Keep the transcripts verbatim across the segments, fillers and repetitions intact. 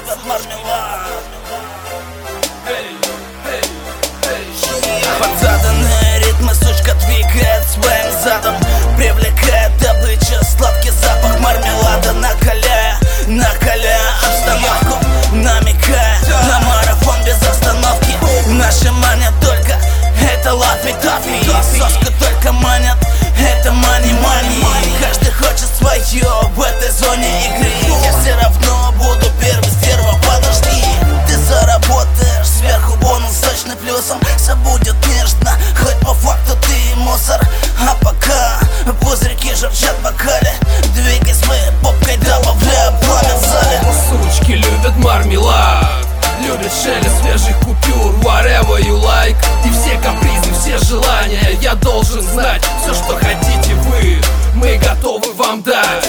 любят мармелад. Под заданные ритмы сучка двигает своим задом, привлекает добыча сладкий запах мармелада, накаляя, накаляя обстановку, намекая на марафон без остановки. Наши манят только это лафи-тафи, соску только манят это мани-мани. Каждый хочет свое в этой зоне игры. Я все равно буду первый, стерва, подожди. Ты заработаешь сверху бонус сочным плюсом. Все будет нежно, хоть по факту ты мусор. А пока пузырьки журчат в бокале, двигай своей попкой, добавляя пламя в зале. Сучки любят мармелад, любят шелест свежих купюр, whatever you like. И все капризы, все желания я должен знать. Все, что хотите вы, мы готовы вам дать.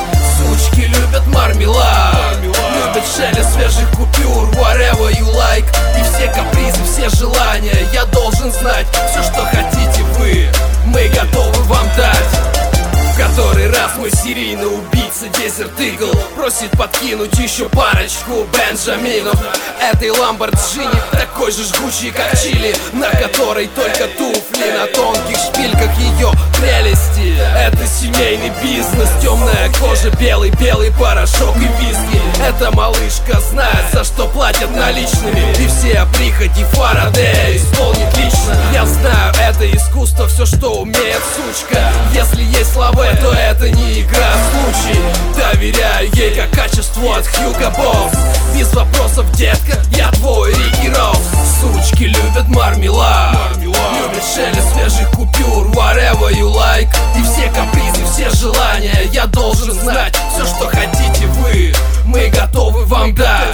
Сучки любят мармелад, любят шелест свежих купюр, whatever you like. И все капризы, все желания я должен знать. Все, что хотите вы, мы готовы вам дать. В который раз мой серийный убийца Desert Eagle просит подкинуть еще парочку Бенджаминов этой Lamborghini, такой же жгучий, как чили, на которой только туфли на тонких шпильках ее прелести. Это семейный бизнес, темная кожа, белый-белый порошок и виски. Эта малышка знает, за что платят наличными, и все прихоти Фарадея исполнит лично. Я знаю, это искусство, все, что умеет сучка. Если есть слова, то это не игра, а случай. Доверяю ей как качеству от Hugo Boss. Без вопросов, детка, я твой Рики Роуз. Сучки любят мармелад, любят шелест свежих купюр, whatever you like. И все капризы, все желания я должен знать. Все, что хотите вы, мы готовы вам дать.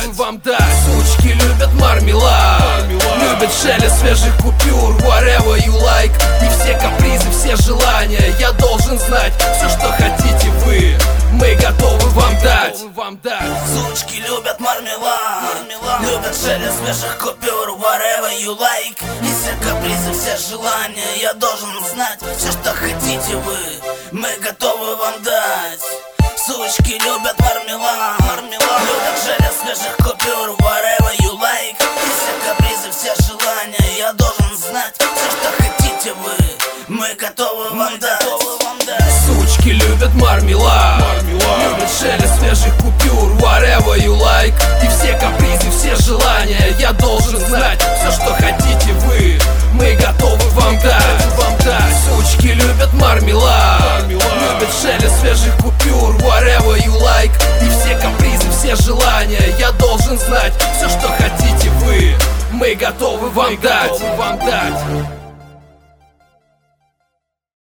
Сучки любят мармелад, любят шелест свежих купюр, whatever you like. И все капризы, все желания я должен знать. Все, что хотите вы, мы готовы вам дать. Сучки любят мармелад, любят шелест свежих купюр, whatever you like. И все капризы, все желания я должен знать. Все, что хотите вы, мы готовы вам дать. Сучки любят мармелад, любят шелест свежих купюр, whatever you like. И все капризы, все желания я должен знать. Все, что хотите вы, мы готовы вам дать. Сучки любят мармелад, любят шелест свежих купюр, whatever you like. И все капризы, все желания я должен знать. Все, что хотите вы, мы готовы вам дать. Сучки любят мармелад, любят шелест свежих купюр, whatever you like. И все капризы, все желания я должен знать. Все, что хотите вы, мы готовы вам дать.